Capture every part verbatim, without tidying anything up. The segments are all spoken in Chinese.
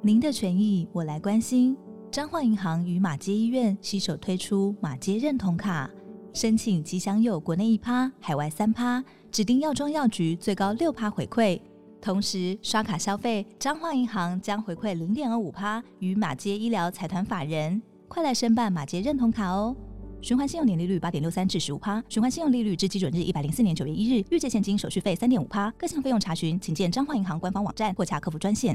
您的权益我来关心。彰化银行与马偕医院携手推出马偕认同卡，申请即享有国内一趴、海外三趴，指定药妆药局最高六趴回馈。同时刷卡消费，彰化银行将回馈零点二五趴与马偕医疗财团法人。快来申办马偕认同卡哦！循环信用年利率八点六三至十五趴，循环信用利率至基准日一百零四年九月一日，预借现金手续费三点五趴，各项费用查询请见彰化银行官方网站或洽客服专线。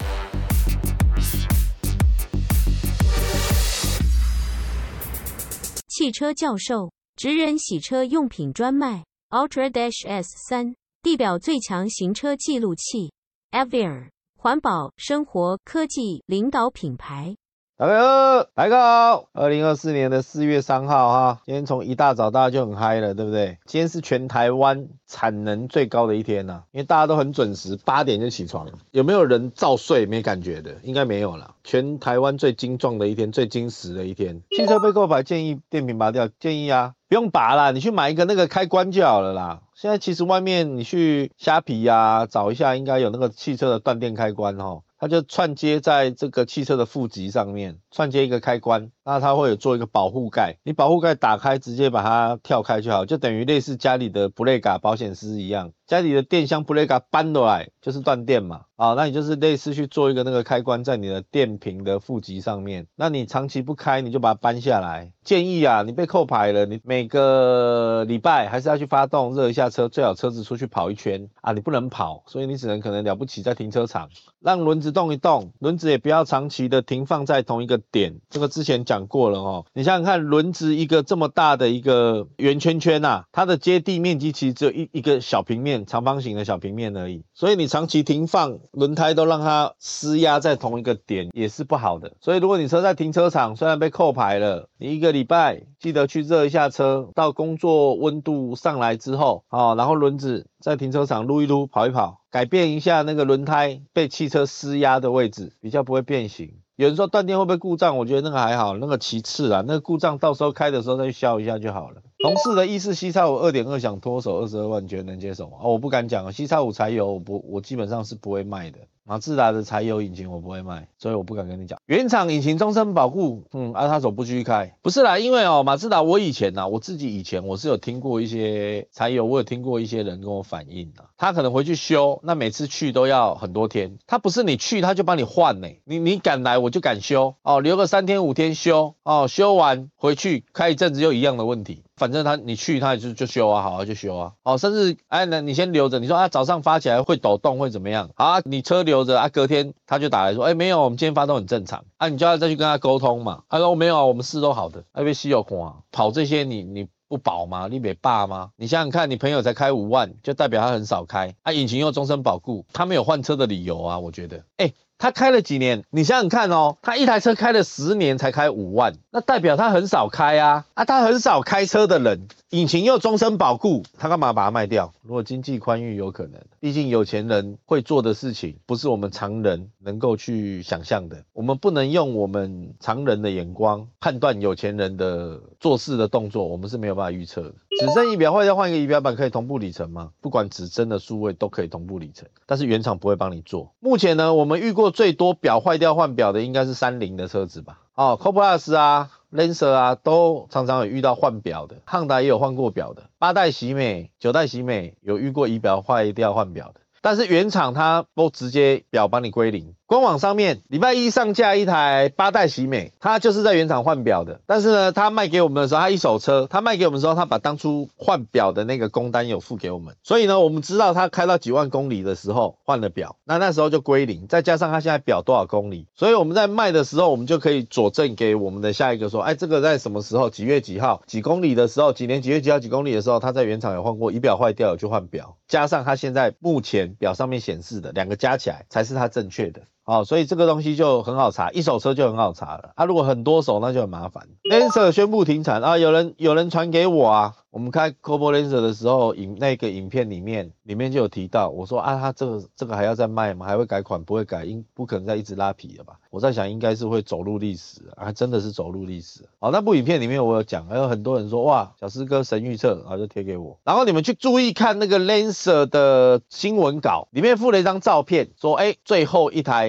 汽车教授，职人洗车用品专卖 Ultra S 三 地表最强行车记录器 Avier 环保、生活、科技领导品牌。 大家好，大家好，二零二四年的四月三号哈，今天从一大早大家就很嗨了，对不对？今天是全台湾产能最高的一天啊，因为大家都很准时，八点就起床。有没有人照睡没感觉的？应该没有啦。全台湾最精壮的一天，最精实的一天。汽车被扣牌建议电瓶拔掉，建议啊，不用拔啦，你去买一个那个开关就好了啦。现在其实外面你去虾皮啊找一下，应该有那个汽车的断电开关齁。它就串接在这个汽车的负极上面，串接一个开关，那它会有做一个保护盖，你保护盖打开，直接把它跳开就好，就等于类似家里的布雷嘎保险丝一样，家里的电箱布雷嘎搬过来就是断电嘛，啊，那你就是类似去做一个那个开关在你的电瓶的负极上面，那你长期不开，你就把它搬下来。建议啊，你被扣牌了，你每个礼拜还是要去发动热一下车，最好车子出去跑一圈啊，你不能跑，所以你只能可能了不起在停车场让轮子动一动，轮子也不要长期的停放在同一个点，这个之前讲过了哦。你想想看，轮子一个这么大的一个圆圈圈啊，它的接地面积其实只有一一个小平面，长方形的小平面而已，所以你长期停放，轮胎都让它施压在同一个点也是不好的。所以如果你车在停车场，虽然被扣牌了，你一个礼拜记得去热一下车，到工作温度上来之后，哦，然后轮子在停车场撸一撸，跑一跑，改变一下那个轮胎被汽车施压的位置，比较不会变形。有人说断电会不会故障，我觉得那个还好，那个其次啦，那个故障到时候开的时候再去消一下就好了。同事的意式 C X 五 二点二 想脱手二十二万，你觉得能接受吗？哦，我不敢讲啊 ，C X 五 柴油我不，我基本上是不会卖的。马自达的柴油引擎我不会卖，所以我不敢跟你讲。原厂引擎终身保固，嗯，啊，他手不继续开，不是啦，因为哦，马自达我以前呐，我自己以前我是有听过一些柴油，我有听过一些人跟我反映啊，他可能回去修，那每次去都要很多天，他不是你去他就帮你换呢、欸，你你敢来我就敢修哦，留个三天五天修哦，修完回去开一阵子又一样的问题。反正他你去他就就修啊，好啊就修啊，哦，甚至哎那你先留着，你说啊早上发起来会抖动会怎么样？好啊，你车留着啊，隔天他就打来说，哎没有，我们今天发动很正常啊，你就要再去跟他沟通嘛。他说没有啊，我们事都好的，那边稀有款跑这些你你不保吗？你没霸吗？你想想看，你朋友才开五万，就代表他很少开，啊引擎又终身保固，他没有换车的理由啊，我觉得，哎。他开了几年？你想想看哦，他一台车开了十年才开五万，那代表他很少开啊啊！他很少开车的人，引擎又终身保固，他干嘛把它卖掉？如果经济宽裕，有可能。毕竟有钱人会做的事情，不是我们常人能够去想象的。我们不能用我们常人的眼光判断有钱人的做事的动作，我们是没有办法预测的。指针仪表坏掉换一个仪表板可以同步里程吗？不管指针的数位都可以同步里程，但是原厂不会帮你做。目前呢，我们遇过最多表坏掉换表的应该是三菱的车子吧？哦 ，Coplas 啊 ，Lancer 啊，都常常有遇到换表的。汉达也有换过表的，八代喜美、九代喜美有遇过仪表坏掉换表的。但是原厂它都直接表帮你归零。官网上面礼拜一上架一台八代喜美，它就是在原厂换表的。但是呢，它卖给我们的时候，它一手车，它卖给我们的时候，它把当初换表的那个工单有付给我们。所以呢，我们知道它开到几万公里的时候换了表，那那时候就归零，再加上它现在表多少公里，所以我们在卖的时候，我们就可以佐证给我们的下一个说，哎，这个在什么时候，几月几号，几公里的时候，几年几月几号几公里的时候，它在原厂有换过，仪表坏掉有去换表，加上它现在目前表上面显示的两个加起来才是它正确的。好、哦，所以这个东西就很好查，一手车就很好查了。啊，如果很多手那就很麻烦。Lancer 宣布停产啊，有人有人传给我啊，我们开 Cobalt Lancer 的时候，影那个影片里面里面就有提到，我说啊，他这个这个还要再卖吗？还会改款？不会改，应不可能再一直拉皮了吧？我在想应该是会走入历史啊，真的是走入历史。好，那部影片里面我有讲，还有很多人说哇，小师哥神预测，然后就贴给我。然后你们去注意看那个 Lancer 的新闻稿，里面附了一张照片，说哎，最后一台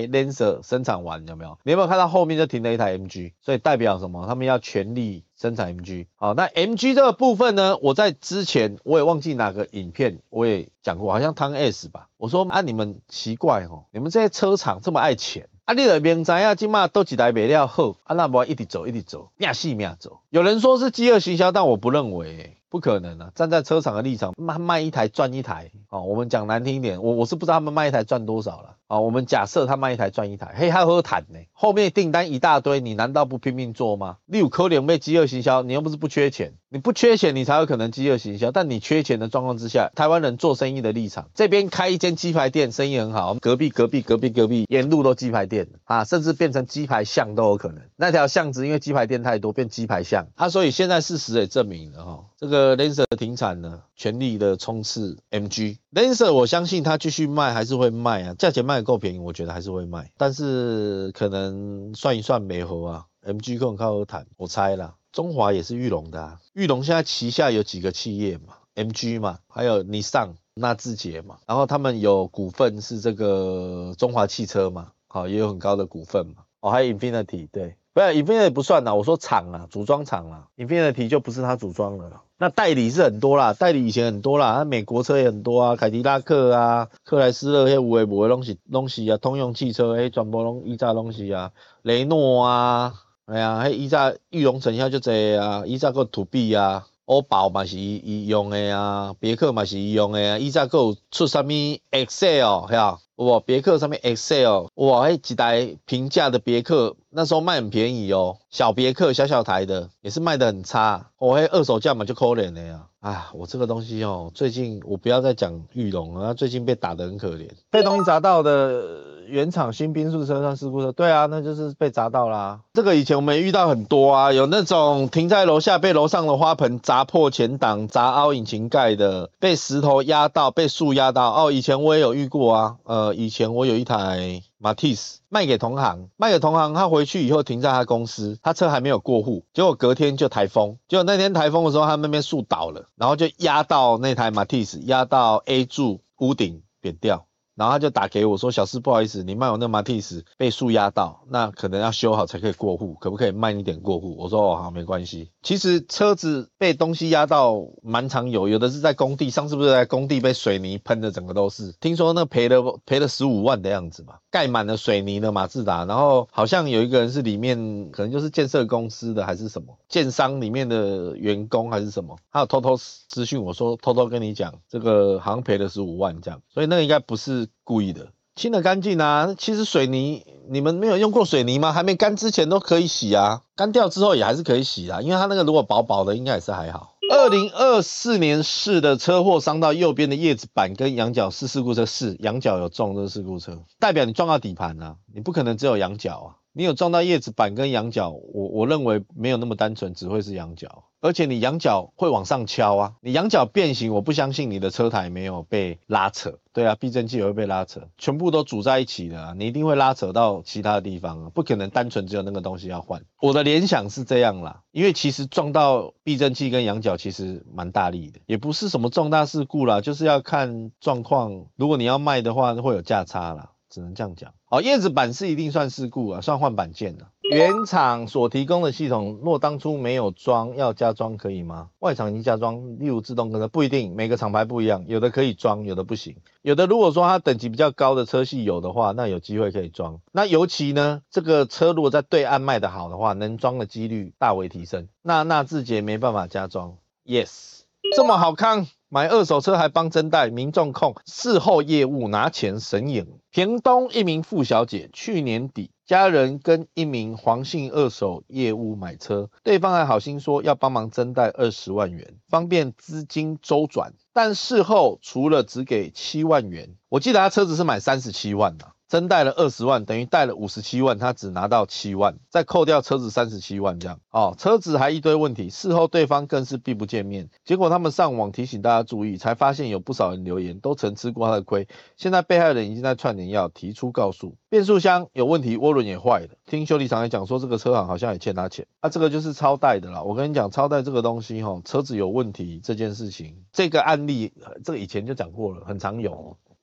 Lancer 生产完有没有？你有没有看到后面就停了一台 M G？ 所以代表什么？他们要全力生产 M G。好，那 M G 这个部分呢，我在之前我也忘记哪个影片我也讲过，好像汤 S 吧。我说啊，你们奇怪哦，你们这些车厂这么爱钱。啊，你就明知影即马都一台卖了好，啊那不一直走一直走，命死命走。有人说是饥饿行销，但我不认为、欸，不可能啊！站在车厂的立场，卖卖一台赚一台。哦，我们讲难听一点，我我是不知道他们卖一台赚多少了。哦，我们假设他卖一台赚一台，嘿，还好谈呢。后面订单一大堆，你难道不拼命做吗？你有可能被饥饿行销，你又不是不缺钱，你不缺钱，你才有可能饥饿行销。但你缺钱的状况之下，台湾人做生意的立场，这边开一间鸡排店，生意很好，隔壁隔壁隔壁隔壁沿路都鸡排店啊，甚至变成鸡排巷都有可能。那条巷子因为鸡排店太多，变鸡排巷啊，所以现在事实也证明了哈、哦，这个 Lancer 停产了，全力的冲刺 M G。Lancer 我相信它继续卖还是会卖啊，价钱卖得够便宜，我觉得还是会卖，但是可能算一算没合啊 ，M G 可能靠谈，我猜啦。中华也是裕隆的啊，裕隆现在旗下有几个企业嘛 ，M G 嘛，还有尼桑、纳智捷嘛，然后他们有股份是这个中华汽车嘛，好，也有很高的股份嘛，哦，还有 Infinity 对。不是 Infinity 不算啦，我说厂啊，组装厂啊 ，Infinity 就不是他组装了啦。那代理是很多啦，代理以前很多啦，美国车也很多啊，凯迪拉克啊、克莱斯勒迄有诶无诶拢是拢是啊，通用汽车迄全部拢以前拢是啊，雷诺啊，哎呀，迄以前裕隆城遐就济啊，以前个 To B 啊。欧宝嘛是伊用的啊，别克嘛是伊用的啊，以前还有出什么 Excel 吓，哇，别克上面 Excel， 哇，迄一台平价的别克那时候卖很便宜哦，小别克小小台的也是卖得很差，哦，迄二手价嘛就可怜的呀。啊，我这个东西哦，最近我不要再讲裕隆了，最近被打得很可怜。被东西砸到的原厂新宾士车上事故车，对啊，那就是被砸到啦。这个以前我们也遇到很多啊，有那种停在楼下被楼上的花盆砸破前挡、砸凹引擎盖的，被石头压到、被树压到。哦，以前我也有遇过啊，呃，以前我有一台马蒂斯卖给同行，卖给同行，他回去以后停在他公司，他车还没有过户，结果隔天就台风，结果那天台风的时候，他那边树倒了，然后就压到那台马蒂斯，压到 A 柱屋顶扁掉。然后他就打给我说，小师不好意思，你卖我那马蒂斯被树压到，那可能要修好才可以过户，可不可以慢一点过户？我说哦好，没关系。其实车子被东西压到蛮常有，有的是在工地，上次不是在工地被水泥喷的整个都是，听说那赔了赔了十五万的样子嘛，盖满了水泥的马自达，然后好像有一个人是里面可能就是建设公司的还是什么建商里面的员工还是什么，他有偷偷私讯我说偷偷跟你讲，这个好像赔了十五万这样，所以那个应该不是故意的，清得干净啊。其实水泥你们没有用过水泥吗？还没干之前都可以洗啊，干掉之后也还是可以洗啊，因为它那个如果薄薄的应该也是还好。二零二四年式的车祸伤到右边的叶子板跟仰角是事故车，是仰角有中，这是事故车，代表你撞到底盘啊，你不可能只有仰角啊，你有撞到叶子板跟仰角，我我认为没有那么单纯，只会是仰角。而且你仰角会往上敲啊，你仰角变形，我不相信你的车台没有被拉扯。对啊，避震器也会被拉扯，全部都组在一起的啊，你一定会拉扯到其他的地方啊，不可能单纯只有那个东西要换。我的联想是这样啦，因为其实撞到避震器跟仰角其实蛮大力的，也不是什么重大事故啦，就是要看状况。如果你要卖的话，会有价差啦。只能这样讲。好，叶子板是一定算事故啊，算换板件了。原厂所提供的系统，若当初没有装，要加装可以吗？外厂已经加装，例如自动跟车，不一定，每个厂牌不一样，有的可以装，有的不行。有的如果说它等级比较高的车系有的话，那有机会可以装。那尤其呢，这个车如果在对岸卖得好的话，能装的几率大为提升。那纳智捷没办法加装 ，yes， 这么好看。买二手车还帮真贷，民众控事后业务拿钱神隐。屏东一名傅小姐去年底，家人跟一名黄姓二手业务买车，对方还好心说要帮忙真贷二十万元，方便资金周转。但事后除了只给七万元，我记得他车子是买三十七万啊。真贷了二十万，等于贷了五十七万，他只拿到七万，再扣掉车子三十七万这样。哦，车子还一堆问题，事后对方更是避不见面。结果他们上网提醒大家注意，才发现有不少人留言都曾吃过他的亏。现在被害人已经在串联要提出告诉。变速箱有问题，涡轮也坏了。听修理厂也讲说，这个车行好像也欠他钱。啊，这个就是超贷的啦。我跟你讲，超贷这个东西齁，车子有问题这件事情，这个案例这个以前就讲过了，很常有。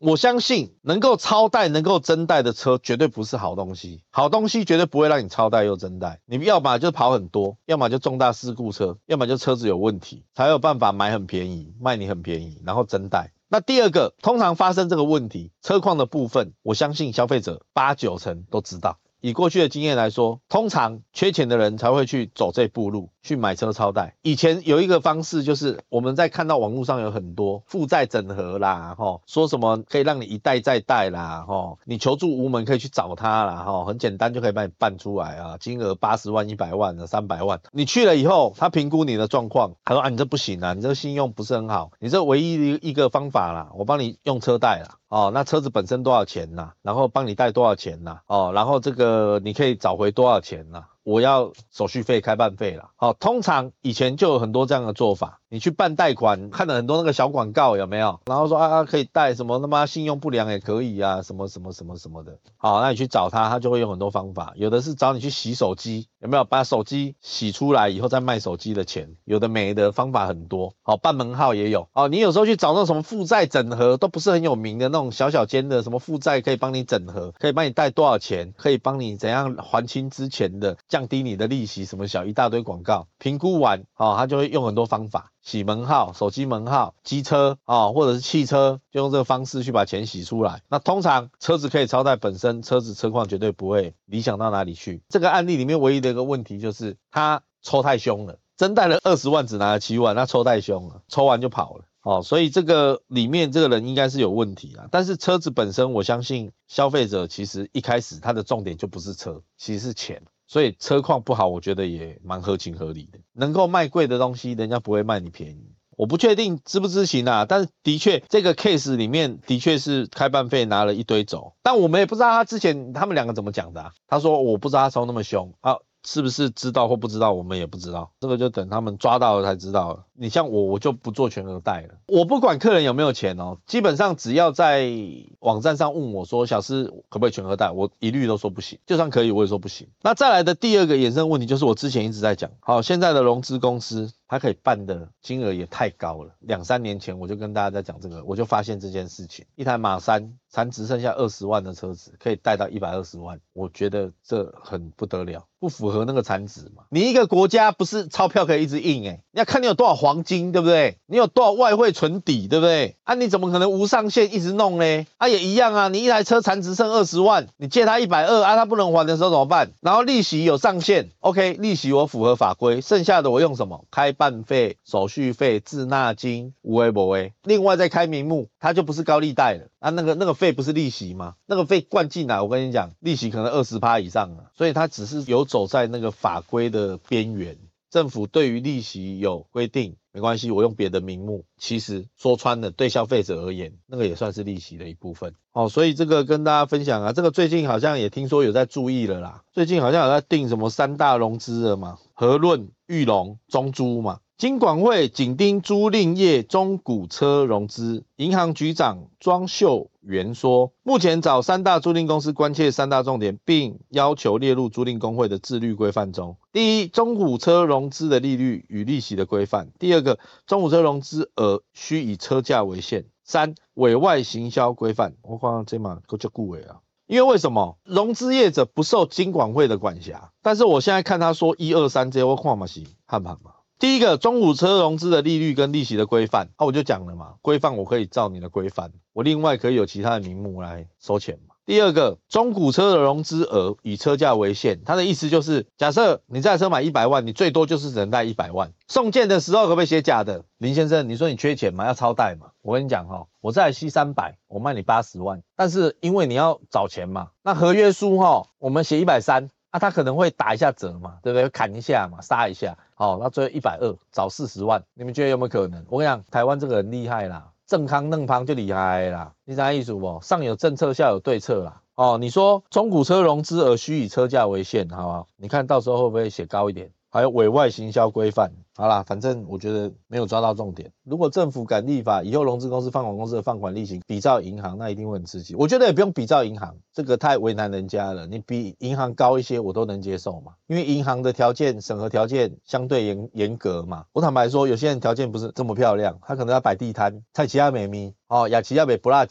我相信能够超贷能够增贷的车绝对不是好东西，好东西绝对不会让你超贷又增贷，你要么就跑很多，要么就重大事故车，要么就车子有问题，才有办法买很便宜，卖你很便宜，然后增贷。那第二个，通常发生这个问题，车况的部分，我相信消费者八九成都知道。以过去的经验来说，通常缺钱的人才会去走这步路，去买车超贷。以前有一个方式，就是我们在看到网络上有很多负债整合啦，齁，说什么可以让你一贷再贷啦，齁，你求助无门可以去找他啦，齁，很简单就可以帮你办出来啊，金额八十万、一百万、三百万。你去了以后，他评估你的状况，他说啊，你这不行啊，你这个信用不是很好，你这唯一一个方法啦，我帮你用车贷啦。哦，那车子本身多少钱呐、啊？然后帮你贷多少钱呐、啊？哦，然后这个你可以找回多少钱呐、啊？我要手续费、开办费啦。好、哦，通常以前就有很多这样的做法。你去办贷款，看了很多那个小广告，有没有？然后说啊啊可以贷什么他妈信用不良也可以啊，什么什么什么什么的。好，那你去找他，他就会用很多方法。有的是找你去洗手机，有没有？把手机洗出来以后再卖手机的钱，有的没的方法很多。好，办门号也有。哦，你有时候去找那种什么负债整合，都不是很有名的那种小小间的什么负债可以帮你整合，可以帮你贷多少钱，可以帮你怎样还清之前的，降低你的利息，什么小一大堆广告。评估完，哦，他就会用很多方法。洗门号、手机门号、机车啊、哦，或者是汽车，就用这个方式去把钱洗出来。那通常车子可以超贷，本身车子车况绝对不会理想到哪里去。这个案例里面唯一的一个问题就是他抽太凶了，真贷了二十万只拿了七万，那抽太凶了，抽完就跑了。哦，所以这个里面这个人应该是有问题啦。但是车子本身，我相信消费者其实一开始他的重点就不是车，其实是钱。所以车况不好，我觉得也蛮合情合理的。能够卖贵的东西，人家不会卖你便宜。我不确定知不知情啊，但是的确这个 case 里面的确是开办费拿了一堆走，但我们也不知道他之前他们两个怎么讲的啊。他说我不知道他抽那么凶啊。是不是知道或不知道，我们也不知道，这个就等他们抓到了才知道了。你像我，我就不做全额贷了，我不管客人有没有钱哦，基本上只要在网站上问我说小施可不可以全额贷，我一律都说不行，就算可以我也说不行。那再来的第二个衍生问题就是我之前一直在讲，好，现在的融资公司它可以办的金额也太高了，两三年前我就跟大家在讲这个，我就发现这件事情，一台马三残值剩下二十万的车子可以贷到一百二十万，我觉得这很不得了，不符合那个残值嘛。你一个国家不是钞票可以一直印诶，你要看你有多少黄金，对不对？你有多少外汇存底，对不对？啊，你怎么可能无上限一直弄呢？啊，也一样啊，你一台车残值剩二十万，你借他一百二啊，他不能还的时候怎么办？然后利息有上限 ，OK， 利息我符合法规，剩下的我用什么？开办费、手续费、滞纳金，无为不为，另外再开名目，它就不是高利贷了啊，那个那个费不是利息吗？那个费灌进来，我跟你讲，利息可能 百分之二十 以上了，所以它只是游走在那个法规的边缘。政府对于利息有规定，没关系，我用别的名目，其实说穿了，对消费者而言，那个也算是利息的一部分。哦，所以这个跟大家分享啊，这个最近好像也听说有在注意了啦，最近好像有在定什么三大融资了嘛，和润、裕隆、中租嘛。金管会紧盯租赁业中古车融资，银行局长庄秀元说，目前找三大租赁公司关切三大重点，并要求列入租赁公会的自律规范中。第一，中古车融资的利率与利息的规范；第二个，中古车融资额需以车价为限；三，委外行销规范。我看这嘛够叫顾委啊。因为为什么融资业者不受金管会的管辖？但是我现在看他说一二三这些，我看嘛是汉盘嘛。第一个，中古车融资的利率跟利息的规范，啊，我就讲了嘛，规范我可以照你的规范，我另外可以有其他的名目来收钱嘛。第二个，中古车的融资额以车价为限，他的意思就是，假设你这台车买一百万，你最多就是只能贷一百万。送件的时候可不可以写假的？林先生，你说你缺钱嘛，要超贷嘛？我跟你讲齁，我这台 C 三百，我卖你八十万，但是因为你要找钱嘛，那合约书齁，我们写一百三十。啊，他可能会打一下折嘛，对不对？砍一下嘛，杀一下，好，那最后一百二十找四十万，你们觉得有没有可能？我跟你讲，台湾这个很厉害啦，正康嫩胖就厉害啦，你啥意思不？上有政策，下有对策啦。哦，你说中古车融资额需以车价为限，好不好？你看到时候会不会写高一点？还有委外行销规范，好啦，反正我觉得没有抓到重点。如果政府敢立法，以后融资公司、放款公司的放款利息比照银行，那一定会很刺激。我觉得也不用比照银行，这个太为难人家了。你比银行高一些，我都能接受嘛，因为银行的条件审核条件相对严严格嘛。我坦白说，有些人条件不是这么漂亮，他可能要摆地摊，菜奇亚美咪，哦，雅奇亚美不辣甲。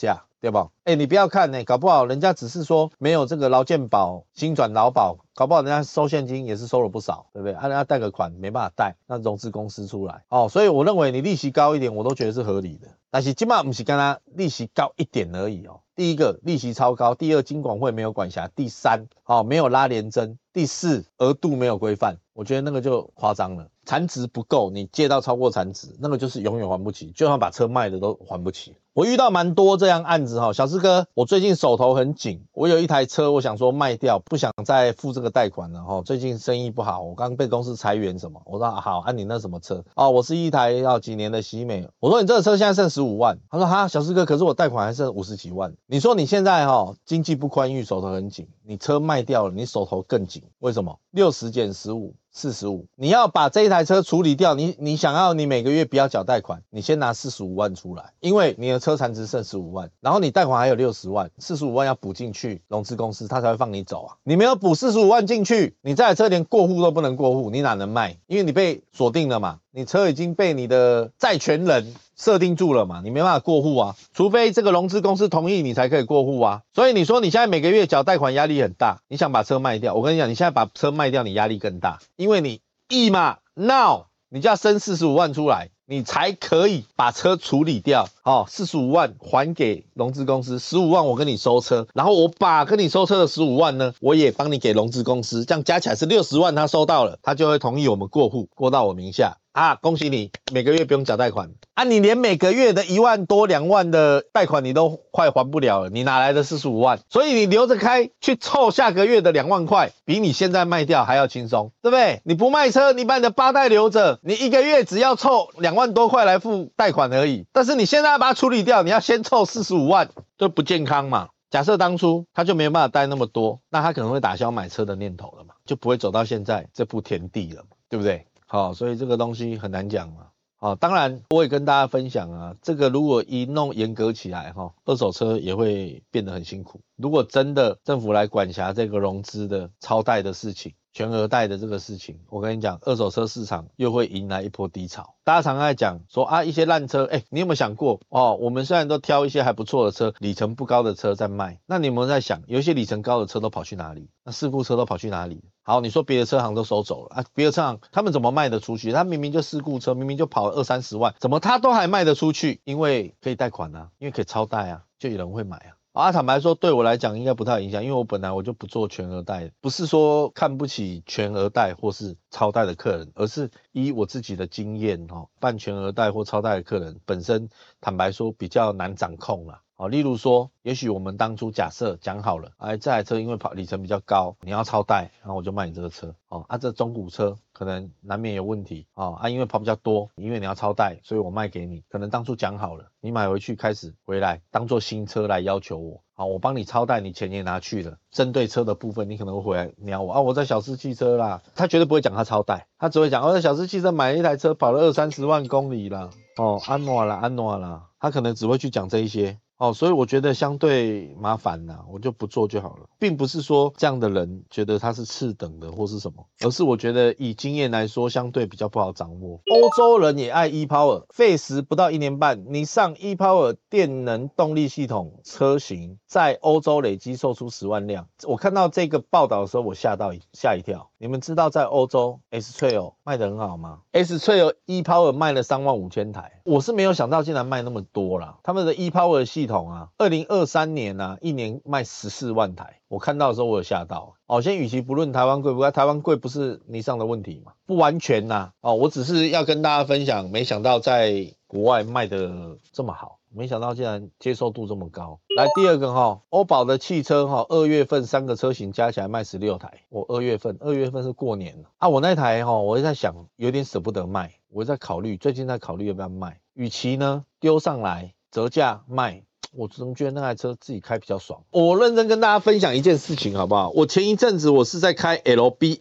对吧？哎，你不要看呢、欸，搞不好人家只是说没有这个劳健保新转劳保，搞不好人家收现金也是收了不少，对不对？啊，人家贷个款没办法贷，那融资公司出来哦，所以我认为你利息高一点，我都觉得是合理的。但是基本上不是跟他利息高一点而已哦。第一个利息超高，第二金管会没有管辖，第三哦没有拉连征，第四额度没有规范，我觉得那个就夸张了。残值不够，你借到超过残值，那个就是永远还不起，就算把车卖了都还不起。我遇到蛮多这样案子哈，小志哥，我最近手头很紧，我有一台车，我想说卖掉，不想再付这个贷款了哈。最近生意不好，我刚被公司裁员什么，我说、啊、好，按、啊、你那什么车哦，我是一台要几年的喜美，我说你这个车现在剩十五万，他说哈，小志哥，可是我贷款还剩五十几万，你说你现在哈经济不宽裕，手头很紧，你车卖掉了，你手头更紧，为什么？六十减十五。四十五，你要把这一台车处理掉，你你想要你每个月不要缴贷款，你先拿四十五万出来，因为你的车残值剩十五万，然后你贷款还有六十万，四十五万要补进去，融资公司他才会放你走啊。你没有补四十五万进去，你这台车连过户都不能过户，你哪能卖？因为你被锁定了嘛，你车已经被你的债权人设定住了嘛，你没办法过户啊，除非这个融资公司同意你才可以过户啊。所以你说你现在每个月缴贷款压力很大，你想把车卖掉，我跟你讲，你现在把车卖掉，你压力更大，因为你一嘛 now 你就要生四十五万出来，你才可以把车处理掉。哦，四十五万还给融资公司，十五万我跟你收车，然后我把跟你收车的十五万呢，我也帮你给融资公司，这样加起来是六十万，他收到了，他就会同意我们过户，过到我名下。啊，恭喜你，每个月不用缴贷款啊！你连每个月的一万多、两万的贷款你都快还不了了，你哪来的四十五万？所以你留着开去凑下个月的两万块，比你现在卖掉还要轻松，对不对？你不卖车，你把你的八代留着，你一个月只要凑两万多块来付贷款而已。但是你现在要把它处理掉，你要先凑四十五万，就不健康嘛。假设当初他就没有办法贷那么多，那他可能会打消买车的念头了嘛，就不会走到现在这步田地了嘛，对不对？好、哦，所以这个东西很难讲嘛。好、哦，当然我也跟大家分享啊，这个如果一弄严格起来哈、哦，二手车也会变得很辛苦。如果真的政府来管辖这个融资的超贷的事情，全额贷的这个事情，我跟你讲，二手车市场又会迎来一波低潮。大家常常在讲说啊，一些烂车，哎，你有没有想过哦？我们虽然都挑一些还不错的车，里程不高的车在卖，那你有没有在想，有一些里程高的车都跑去哪里？那事故车都跑去哪里？好，你说别的车行都收走了啊，别的车行他们怎么卖得出去？他明明就事故车，明明就跑了二三十万，怎么他都还卖得出去？因为可以贷款啊，因为可以超贷啊，就有人会买啊。啊，坦白说，对我来讲应该不太有影响，因为我本来我就不做全额贷，不是说看不起全额贷或是超贷的客人，而是依我自己的经验哈、哦，办全额贷或超贷的客人本身，坦白说比较难掌控啦。好，例如说，也许我们当初假设讲好了，哎，这台车因为跑里程比较高，你要超贷，然后我就卖你这个车。哦，啊，这中古车可能难免有问题哦，啊，因为跑比较多，因为你要超贷，所以我卖给你。可能当初讲好了，你买回去开始回来当做新车来要求我。好，我帮你超贷，你钱也拿去了。针对车的部分，你可能会回来鸟我啊，我在小狮汽车啦，他绝对不会讲他超贷，他只会讲我在小狮汽车买了一台车，跑了二三十万公里啦，哦，安诺啦，安诺啦，他可能只会去讲这一些。哦，所以我觉得相对麻烦啦，我就不做就好了，并不是说这样的人觉得他是次等的或是什么，而是我觉得以经验来说，相对比较不好掌握。欧洲人也爱 e-Power， 费时不到一年半，你上 e-Power 电能动力系统车型在欧洲累积售出十万辆。我看到这个报道的时候，我吓到吓一跳。你们知道在欧洲 S-Trail 卖得很好吗？ S-Trail e-Power 卖了三万五千台，我是没有想到竟然卖那么多啦。他们的 e-Power 系统啊，二零二三年啊，一年卖十四万台。我看到的时候我有吓到。哦，先与其不论台湾贵不贵，台湾贵不是尼桑的问题嘛，不完全呐、啊。哦，我只是要跟大家分享，没想到在国外卖得这么好。没想到竟然接受度这么高。来第二个哈，欧宝的汽车哈，二月份三个车型加起来卖十六台。我二月份，二月份是过年了啊，我那台哈，我在想有点舍不得卖，我在考虑，最近在考虑要不要卖。与其呢丢上来折价卖，我总觉得那台车自己开比较爽。我认真跟大家分享一件事情好不好？我前一阵子我是在开 L B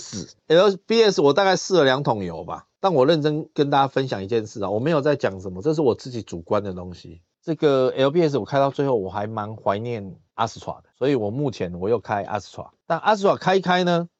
X，L B X 我大概试了两桶油吧。但我认真跟大家分享一件事啊，我没有在讲什么，这是我自己主观的东西。这个 L B S 我开到最后，我还蛮怀念 Astra 的，所以我目前我又开 Astra。但 Astra 开一开呢，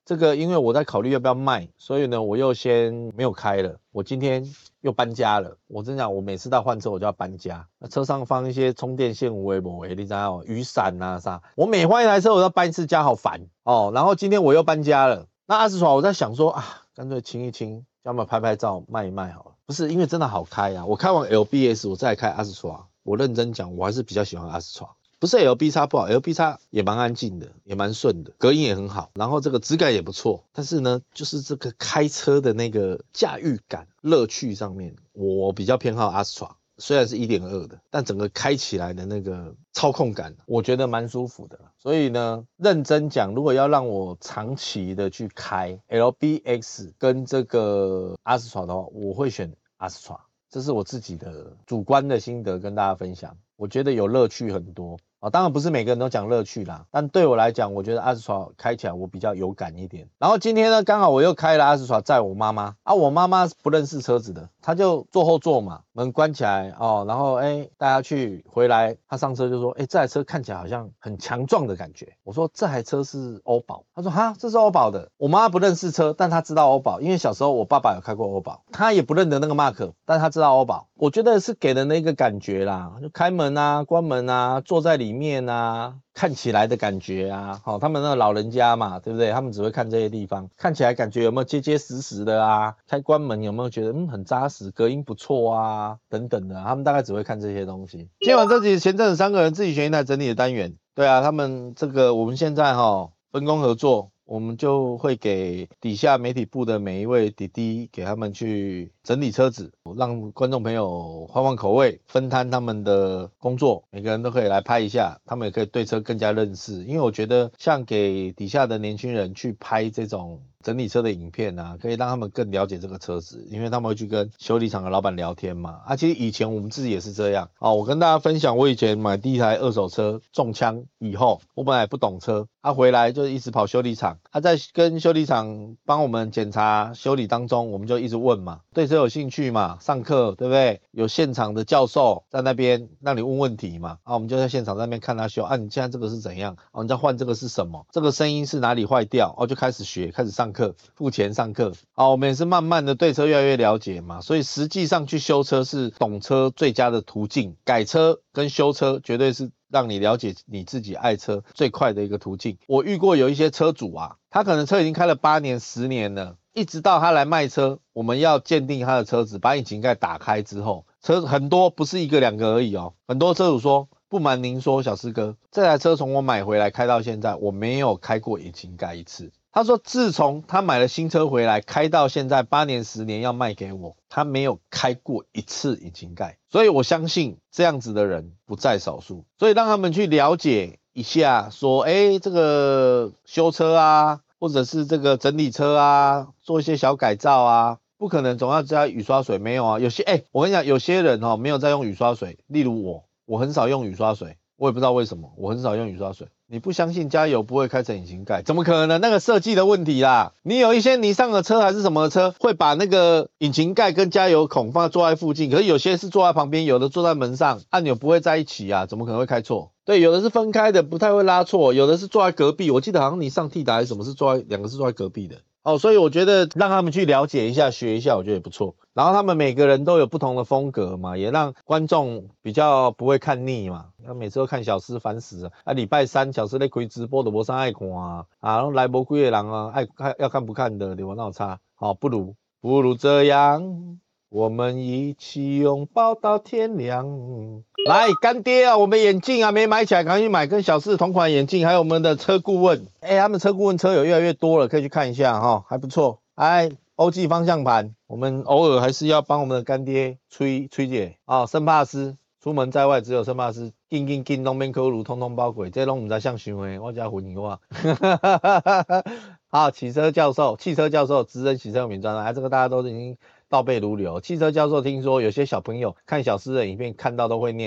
这个因为我在考虑要不要卖，所以呢我又先没有开了。我今天又搬家了，我真讲，我每次到换车我就要搬家，那车上放一些充电线，有的没的，你知道雨伞啊啥，我每换一台车我要搬一次家，好烦哦。然后今天我又搬家了，那阿斯耍我在想说啊，干脆清一清，要么拍拍照卖一卖好了。不是因为真的好开啊，我开完 L B S 我再来开阿斯耍，我认真讲，我还是比较喜欢阿斯耍。不是 L B X 不好 ，L B X 也蛮安静的，也蛮顺的，隔音也很好，然后这个质感也不错。但是呢，就是这个开车的那个驾驭感、乐趣上面，我比较偏好 Astra。虽然是 一点二 的，但整个开起来的那个操控感，我觉得蛮舒服的。所以呢，认真讲，如果要让我长期的去开 L B X 跟这个 Astra 的话，我会选 Astra。这是我自己的主观的心得跟大家分享。我觉得有乐趣很多啊，当然不是每个人都讲乐趣啦，但对我来讲，我觉得阿斯耍开起来我比较有感一点。然后今天呢，刚好我又开了阿斯耍载我妈妈啊，我妈妈不认识车子的，她就坐后座嘛，门关起来哦，然后哎带她去回来，她上车就说，哎这台车看起来好像很强壮的感觉。我说这台车是欧宝，她说哈这是欧宝的。我妈不认识车，但她知道欧宝，因为小时候我爸爸有开过欧宝，她也不认得那个 mark， 但她知道欧宝。我觉得是给的那个感觉啦，就开门啊、关门啊、坐在里面啊，看起来的感觉啊，好、哦，他们那个老人家嘛，对不对？他们只会看这些地方，看起来感觉有没有结结实实的啊？开关门有没有觉得嗯很扎实，隔音不错啊，等等的、啊，他们大概只会看这些东西。今天晚这集前阵子三个人自己选一台整理的单元，对啊，他们这个我们现在哈、哦、分工合作。我们就会给底下媒体部的每一位弟弟，给他们去整理车子，让观众朋友换换口味，分摊他们的工作，每个人都可以来拍一下，他们也可以对车更加认识。因为我觉得像给底下的年轻人去拍这种整理车的影片啊，可以让他们更了解这个车子，因为他们会去跟修理厂的老板聊天嘛。啊，其实以前我们自己也是这样哦。我跟大家分享，我以前买第一台二手车中枪以后，我本来也不懂车，他、啊、回来就一直跑修理厂，他、啊、在跟修理厂帮我们检查修理当中，我们就一直问嘛，对车有兴趣嘛，上课对不对？有现场的教授在那边让你问问题嘛，啊，我们就在现场在那边看他修，啊，你现在这个是怎样？哦、啊，你再换这个是什么？这个声音是哪里坏掉？哦，就开始学，开始上课。课付钱上课啊，我们也是慢慢的对车越来越了解嘛，所以实际上去修车是懂车最佳的途径，改车跟修车绝对是让你了解你自己爱车最快的一个途径。我遇过有一些车主啊，他可能车已经开了八年十年了，一直到他来卖车，我们要鉴定他的车子，把引擎盖打开之后，车很多不是一个两个而已哦，很多车主说不瞒您说，小师哥，这台车从我买回来开到现在，我没有开过引擎盖一次。他说自从他买了新车回来，开到现在八年十年要卖给我，他没有开过一次引擎盖。所以我相信这样子的人不在少数，所以让他们去了解一下说，哎，这个修车啊，或者是这个整理车啊，做一些小改造啊，不可能总要加雨刷水，没有啊。有些哎，我跟你讲，有些人哦没有在用雨刷水，例如我，我很少用雨刷水，我也不知道为什么，我很少用雨刷水。你不相信加油不会开成引擎盖，怎么可能？那个设计的问题啦。你有一些尼桑的车还是什么车，会把那个引擎盖跟加油孔放在座位附近，可是有些是坐在旁边，有的坐在门上，按钮不会在一起啊，怎么可能会开错？对，有的是分开的，不太会拉错，有的是坐在隔壁，我记得好像尼桑 T 达还是什么是坐在两个是坐在隔壁的。哦，所以我觉得让他们去了解一下，学一下，我觉得也不错。然后他们每个人都有不同的风格嘛，也让观众比较不会看腻嘛。他每次都看小师烦死了啊！礼拜三小师在开直播都没啥爱看啊，啊，来无几个人啊，爱看要看不看的，对吧？那有差。好、哦，不如不如这样，我们一起拥抱到天亮。来，干爹啊，我们眼镜啊没买起来，赶紧去买跟小师同款眼镜，还有我们的车顾问，哎，他们车顾问车友越来越多了，可以去看一下哈、哦，还不错。哎，欧记方向盘，我们偶尔还是要帮我们的干爹吹吹姐啊、哦，生怕斯出门在外只有生怕斯，紧紧紧东边科鲁通通包鬼，这拢唔知像想的，我只混你话。好，汽车教授，汽车教授，职人洗车用品专栏，哎，这个大家都已经倒背如流。汽车教授听说有些小朋友看小师的影片看到都会念了。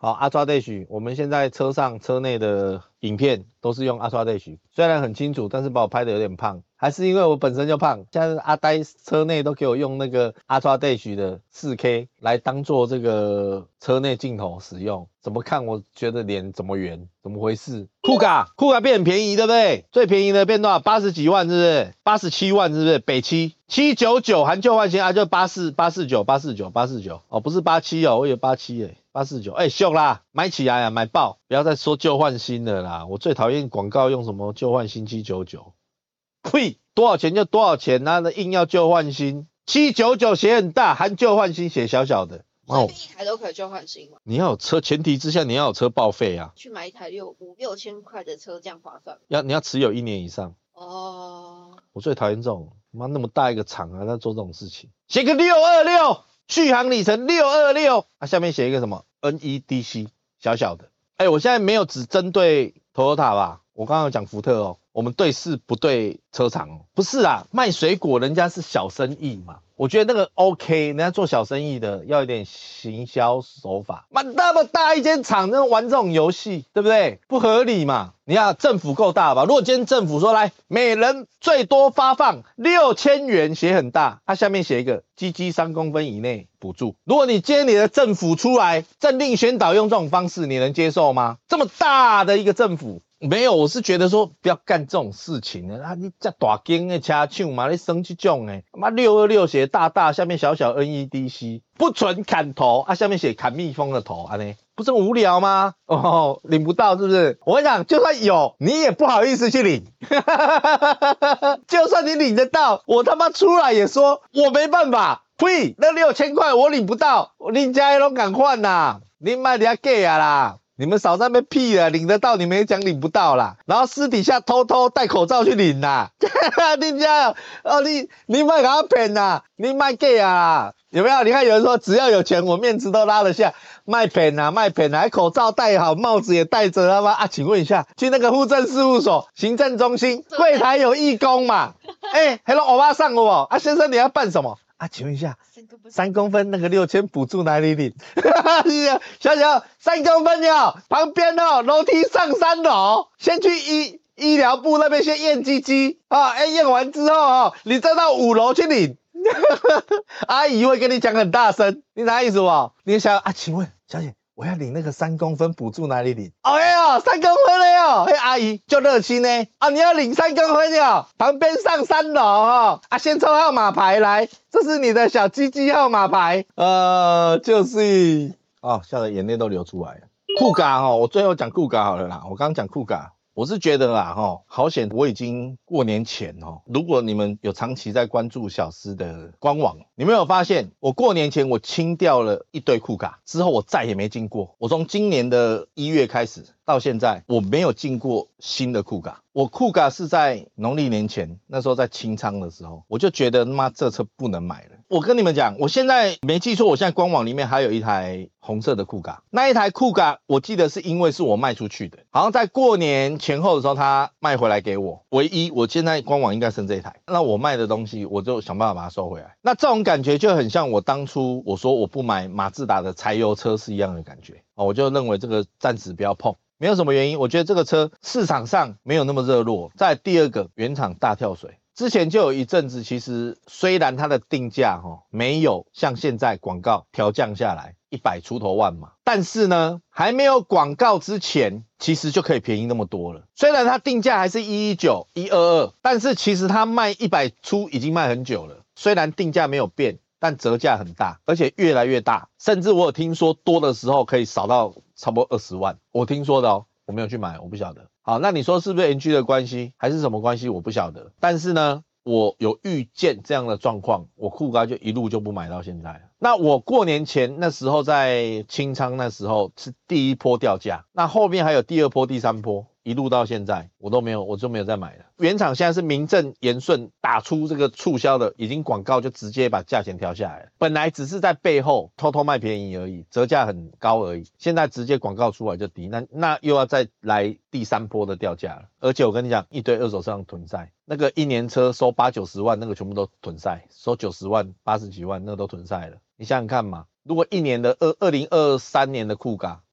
好 Ultra Dash， 我们现在车上车内的影片都是用 Ultra Dash， 虽然很清楚，但是把我拍的有点胖，还是因为我本身就胖。现在阿呆车内都给我用那个 Ultra Dash 的 四 K 来当做这个车内镜头使用，怎么看我觉得脸怎么圆，怎么回事？酷卡酷卡变很便宜，对不对？最便宜的变多少？八十几万，是不是？八十七万，是不是？北七七九九含旧换新啊，就八四八四九八四九八四九哦，不是八七哦，我以为八七诶。八四九，哎，秀啦，买起来啊，买爆！不要再说旧换新的啦，我最讨厌广告用什么旧换新七九九，呸，多少钱就多少钱，那硬要旧换新，七九九写很大，含旧换新写小小的。 哦，一台都可以旧换新吗？ 你要有车，前提之下你要有车报废啊。 去买一台六五六千块的车，这样划算吗？ 要你要持有一年以上。 哦， 我最讨厌这种，妈那么大一个厂啊，在做这种事情，写个六二六。续航里程六二六，啊，下面写一个什么 N E D C 小小的，哎、欸，我现在没有只针对 Toyota 吧，我刚刚有讲福特哦，我们对事不对车厂哦，不是啊，卖水果人家是小生意嘛，我觉得那个 OK， 人家做小生意的要有点行销手法，妈那么大一间厂那玩这种游戏，对不对？不合理嘛。你看政府够大吧？如果今天政府说来每人最多发放六千元，写很大，它、啊、下面写一个鸡鸡三公分以内补助。如果你今天你的政府出来政令宣导用这种方式，你能接受吗？这么大的一个政府，没有，我是觉得说不要干这种事情啊！你这大间的车厂嘛，你生这种诶，妈六二六写大大，下面小小 N E D C， 不准砍头啊，下面写砍蜜蜂的头啊呢。不是很无聊吗？哦，领不到是不是？我跟你讲，就算有，你也不好意思去领。就算你领得到，我他妈出来也说我没办法。呸！那六千块我领不到，你家也都敢换呐？你卖你要 gay 啊啦！你们少在那边屁了，领得到你们也讲领不到啦，然后私底下偷偷戴口罩去领啦。你家哦，你你卖给他骗啦，你卖 gay 啊？有没有？你看有人说只要有钱，我面子都拉得下。卖骗啊，卖骗啊，还口罩戴好，帽子也戴着，他妈啊！请问一下，去那个户政事务所、行政中心柜台有义工嘛？哎、欸，还有欧巴桑哦，啊，先生你要办什么？啊，请问一下，三公分那个六千补助哪里领？小小三公分哟，旁边哦，楼梯上三楼，先去医医疗部那边先验鸡鸡啊，哎、欸，验完之后哦，你再到五楼去领。阿姨会跟你讲很大声，你啥意思哦？你想啊？请问小姐，我要领那个三公分补助哪里领？哦哟，三公分了哟！嘿，阿姨就热心呢。啊，你要领三公分哟，旁边上三楼哈。啊，先抽号码牌来，这是你的小鸡鸡号码牌。呃，就是哦，笑得眼泪都流出来了。酷咖哦，我最后讲酷咖好了啦。我刚刚讲酷咖。我是觉得啦，齁，好险！我已经过年前哦。如果你们有长期在关注小司的官网，你们有发现，我过年前我清掉了一堆酷卡，之后我再也没进过。我从今年的一月开始到现在，我没有进过新的酷卡。我酷卡是在农历年前，那时候在清仓的时候，我就觉得妈这车不能买了。我跟你们讲，我现在没记错，我现在官网里面还有一台红色的酷卡，那一台酷卡我记得是因为是我卖出去的，好像在过年前后的时候他卖回来给我，唯一我现在官网应该剩这一台，那我卖的东西我就想办法把它收回来。那这种感觉就很像我当初我说我不买马自达的柴油车是一样的感觉，我就认为这个暂时不要碰。没有什么原因，我觉得这个车市场上没有那么热络。再第二个，原厂大跳水，之前就有一阵子，其实虽然它的定价齁没有像现在广告调降下来一百出头万嘛，但是呢，还没有广告之前，其实就可以便宜那么多了。虽然它定价还是一一九、一二二，但是其实它卖一百出已经卖很久了。虽然定价没有变，但折价很大，而且越来越大，甚至我有听说多的时候可以少到差不多二十万，我听说的哦，我没有去买，我不晓得。好，那你说是不是 N G 的关系，还是什么关系？我不晓得。但是呢，我有预见这样的状况，我酷咖就一路就不买到现在了。那我过年前那时候在清仓，那时候是第一波掉价，那后面还有第二波、第三波。一路到现在，我都没有，我就没有再买了。原厂现在是名正言顺打出这个促销的，已经广告就直接把价钱调下来了。本来只是在背后偷偷卖便宜而已，折价很高而已。现在直接广告出来就低，那那又要再来第三波的掉价了。而且我跟你讲，一堆二手车上囤晒，那个一年车收八九十万，那个全部都囤晒，收九十万、八十几万，那个都囤晒了。你想想看嘛。如果一年的二二零二三年的酷咖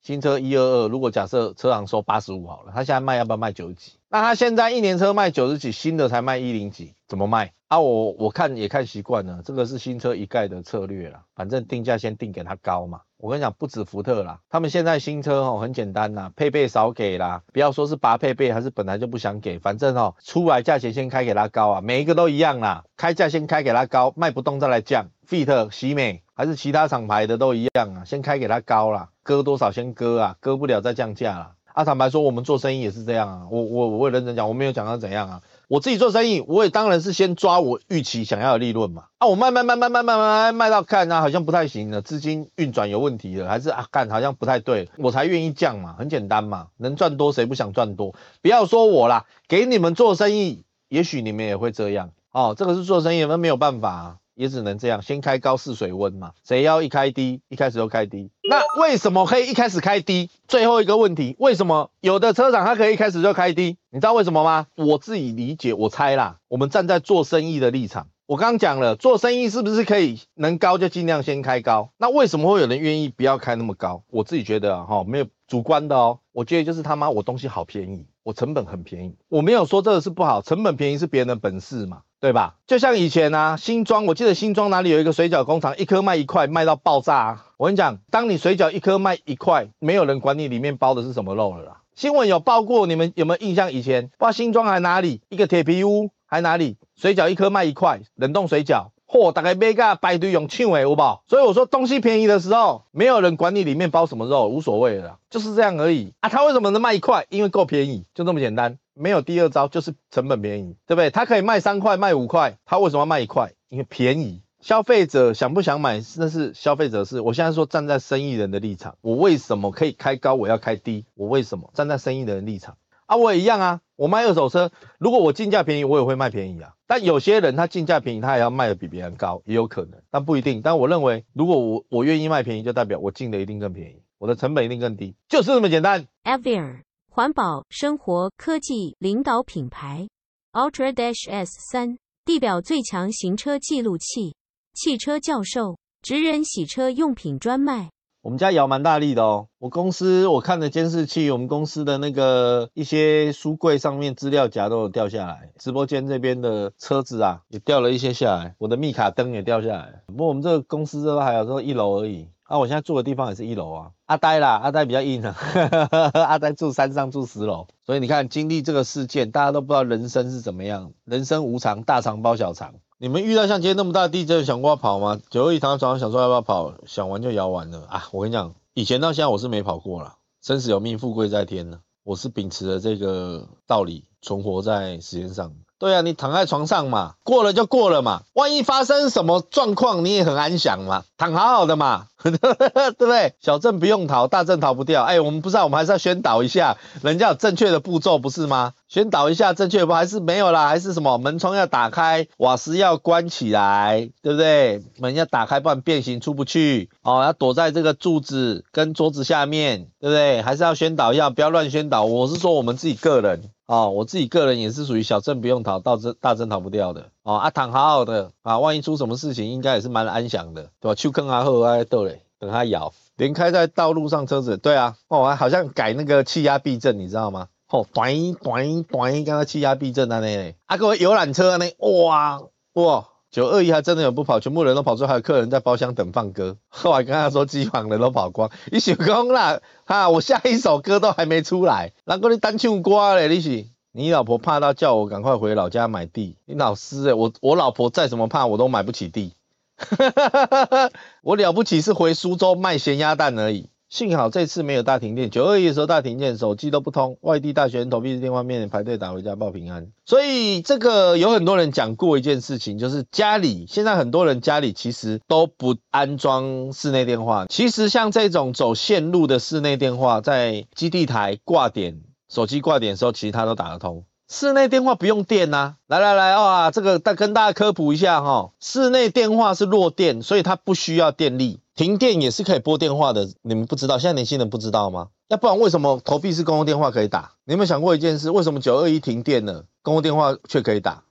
新车一二二，如果假设车行收八十五好了，他现在卖要不要卖九十几？那他现在一年车卖九十几，新的才卖一零几，怎么卖？啊我，我我看也看习惯了，这个是新车一概的策略啦，反正定价先定给他高嘛。我跟你讲，不止福特啦，他们现在新车哦很简单啦，配备少给啦，不要说是拔配备还是本来就不想给，反正哦出来价钱先开给他高啊，每一个都一样啦，开价先开给他高，卖不动再来降。Fit、喜美还是其他厂牌的都一样啊，先开给他高啦，割多少先割啊，割不了再降价啦。啊，坦白说，我们做生意也是这样啊。我我我也认真讲，我没有讲到怎样啊。我自己做生意，我也当然是先抓我预期想要的利润嘛。啊，我卖卖卖卖卖卖卖卖到看啊，好像不太行了，资金运转有问题了，还是啊干好像不太对，我才愿意降嘛，很简单嘛，能赚多谁不想赚多？不要说我啦，给你们做生意，也许你们也会这样哦。这个是做生意，那没有办法啊。也只能这样，先开高试水温嘛。谁要一开低，一开始就开低？那为什么可以一开始开低？最后一个问题，为什么有的车厂它可以一开始就开低？你知道为什么吗？我自己理解，我猜啦。我们站在做生意的立场，我刚刚讲了，做生意是不是可以能高就尽量先开高？那为什么会有人愿意不要开那么高？我自己觉得啊，哈，没有主观的哦。我觉得就是他妈我东西好便宜，我成本很便宜。我没有说这个是不好，成本便宜是别人的本事嘛。对吧？就像以前啊，新庄，我记得新庄哪里有一个水饺工厂，一颗卖一块，卖到爆炸啊！我跟你讲，当你水饺一颗卖一块，没有人管你里面包的是什么肉了啦。新闻有报过，你们有没有印象？以前不知道新庄还哪里一个铁皮屋，还哪里水饺一颗卖一块，冷冻水饺。嚯，大概买个排队用抢的有没有？所以我说东西便宜的时候，没有人管你里面包什么肉，无所谓了，就是这样而已啊。他为什么能卖一块？因为够便宜，就这么简单，没有第二招，就是成本便宜，对不对？他可以卖三块，卖五块，他为什么要卖一块？因为便宜。消费者想不想买，那是消费者事。我现在说站在生意人的立场，我为什么可以开高，我要开低？我为什么站在生意人的立场？啊，我也一样啊，我卖二手车，如果我进价便宜，我也会卖便宜啊。但有些人他进价便宜，他也要卖的比别人高，也有可能，但不一定。但我认为，如果我我愿意卖便宜，就代表我进的一定更便宜，我的成本一定更低，就是这么简单。 Avier 环保、生活、科技领导品牌 Ultra S 三 地表最强行车记录器，汽车教授，职人洗车用品专卖。 我们家摇蛮大力的哦，我公司我看的监视器，我们公司的那个一些书柜上面资料夹都有掉下来，直播间这边的车子啊也掉了一些下来，我的密卡灯也掉下来。不过我们这个公司都还有说一楼而已啊，我现在住的地方也是一楼啊。阿呆啦，阿呆比较硬啊，阿呆住山上住十楼，所以你看经历这个事件，大家都不知道人生是怎么样，人生无常，大肠包小肠。你们遇到像今天那么大的地震，想过要跑吗？九二一躺在床上想说要不要跑，想完就摇完了啊！我跟你讲，以前到现在我是没跑过啦，生死有命，富贵在天呢。我是秉持了这个道理，存活在时间上。对啊，你躺在床上嘛，过了就过了嘛，万一发生什么状况，你也很安详嘛，躺好好的嘛，对不对？小镇不用逃，大镇逃不掉。哎，我们不知道，我们还是要宣导一下，人家有正确的步骤，不是吗？宣导一下正确不？还是没有啦？还是什么？门窗要打开，瓦斯要关起来，对不对？门要打开，不然变形出不去哦。要躲在这个柱子跟桌子下面，对不对？还是要宣导一下，不要乱宣导。我是说我们自己个人。哦，我自己个人也是属于小镇不用逃，大镇大镇逃不掉的哦。啊，躺好好的啊，万一出什么事情，应该也是蛮安详的，对吧？去坑啊后啊逗嘞，等它摇，连开在道路上车子，对啊，哦，好像改那个气压避震，你知道吗？哦，短短短，刚刚气压避震那嘞，啊，各位游览车呢，哇哇。九二一还真的有不跑，全部人都跑出，还有客人在包厢等放歌。后来跟他说机房人都跑光，你想讲啦，哈，我下一首歌都还没出来，然后你单唱歌嘞，你是？你老婆怕到叫我赶快回老家买地，你老师欸，我我老婆再怎么怕我都买不起地，我了不起是回苏州卖咸鸭蛋而已。幸好这次没有大停电，九二一的时候大停电，手机都不通，外地大学生投币式电话面排队打回家报平安。所以这个有很多人讲过一件事情，就是家里现在很多人家里其实都不安装室内电话。其实像这种走线路的室内电话，在基地台挂点、手机挂点的时候，其实它都打得通。室内电话不用电啊，来来来啊，这个跟大家科普一下哈，室内电话是弱电，所以它不需要电力。停电也是可以拨电话的，你们不知道？现在年轻人不知道吗？要不然为什么投币式公共电话可以打？你有没有想过一件事？为什么九二一停电了，公共电话却可以打？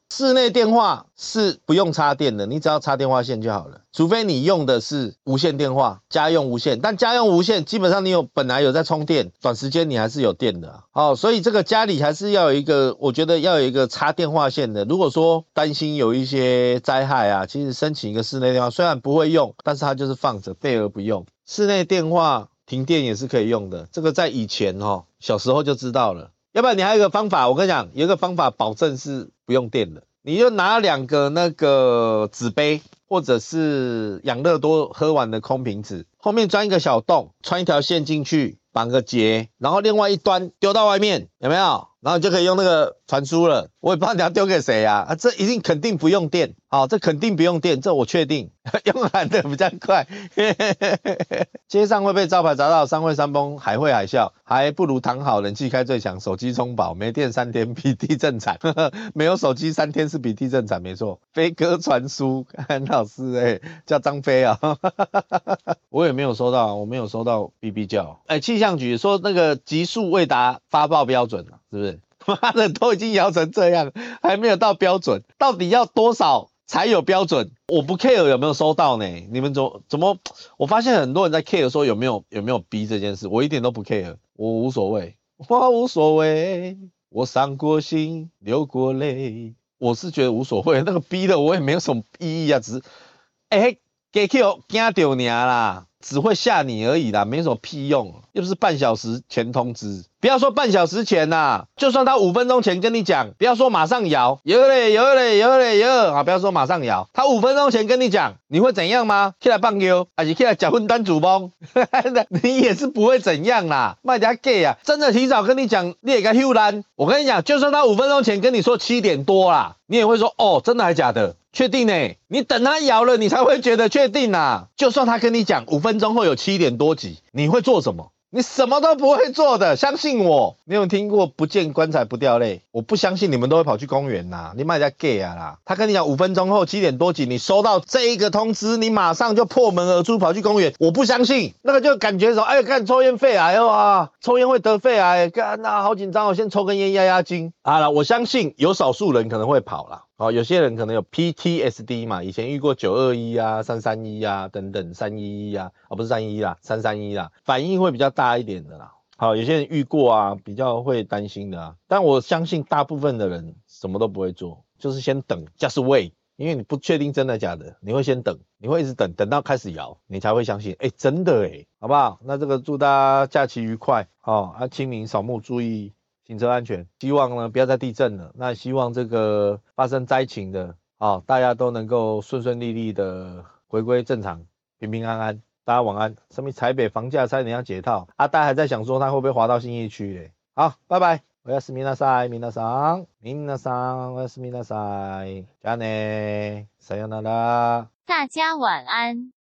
室内电话是不用插电的，你只要插电话线就好了，除非你用的是无线电话，家用无线，但家用无线基本上你有本来有在充电，短时间你还是有电的啊。哦，所以这个家里还是要有一个，我觉得要有一个插电话线的。如果说担心有一些灾害啊，其实申请一个室内电话，虽然不会用，但是它就是放着备而不用。室内电话停电也是可以用的，这个在以前哦，小时候就知道了。要不然你还有一个方法，我跟你讲，有一个方法保证是不用电的，你就拿两个那个纸杯，或者是养乐多喝完的空瓶子，后面钻一个小洞，穿一条线进去，绑个结，然后另外一端丢到外面，有没有？然后你就可以用那个传输了。我也不知道你要丢给谁啊，啊，这一定肯定不用电，好、哦，这肯定不用电，这我确定，用喊的比较快。街上会被招牌砸到，山会山崩，海会海啸，还不如躺好，冷气开最强，手机充饱，没电三天比地震惨。没有手机三天是比地震惨，没错。飞鸽传书，很老师哎、欸，叫张飞啊。我也没有收到，我没有收到 B B 叫。哎、欸，气象局说那个级数未达发报标准了，是不是？妈的，都已经摇成这样，还没有到标准，到底要多少才有标准？我不 care 有没有收到呢？你们怎怎么？我发现很多人在 care 说有没有有没有逼这件事，我一点都不 care， 我无所谓，我无所谓，我伤过心，流过泪，我是觉得无所谓。那个逼的我也没有什么意义啊，只是哎，给 Q 惊到你啦。只会吓你而已啦，没什么屁用，又不是半小时前通知。不要说半小时前啦，就算他五分钟前跟你讲，不要说马上摇，有嘞有嘞有嘞有，啊，不要说马上摇，他五分钟前跟你讲，你会怎样吗？起来放牛，还是起来结婚单主崩？你也是不会怎样啦，卖点 gay 啊！真的提早跟你讲，你也该休懒。我跟你讲，就算他五分钟前跟你说七点多啦，你也会说哦，真的还假的？确定呢、欸？你等他摇了，你才会觉得确定啊。就算他跟你讲五分钟后有七点多集，你会做什么？你什么都不会做的，相信我。你有听过不见棺材不掉泪？我不相信你们都会跑去公园啦，你卖家 gay 啊啦！他跟你讲五分钟后七点多集，你收到这一个通知，你马上就破门而出跑去公园，我不相信。那个就感觉说，哎，看抽烟肺癌哇，抽烟会得肺癌，干啊，好紧张，我先抽根烟压压惊。好了，我相信有少数人可能会跑啦。哦，有些人可能有 P T S D 嘛，以前遇过九二一啊、三三一啊等等，三一一啊，啊不是三一啦，三三一啦，反应会比较大一点的啦。好，有些人遇过啊，比较会担心的啊。但我相信大部分的人什么都不会做，就是先等 ，just wait， 因为你不确定真的假的，你会先等，你会一直等，等到开始摇，你才会相信，哎，真的哎，好不好？那这个祝大家假期愉快，好、哦，啊，清明扫墓注意。行车安全，希望呢不要再地震了。那希望这个发生灾情的啊、哦，大家都能够顺顺利利的回归正常，平平安安。大家晚安。什么台北房价差点要解套，阿呆还在想说他会不会滑到信义区嘞。好，拜拜。我要是米娜塞，米娜桑，米娜桑，我要是米娜塞，加呢，さよなら。 大家晚安。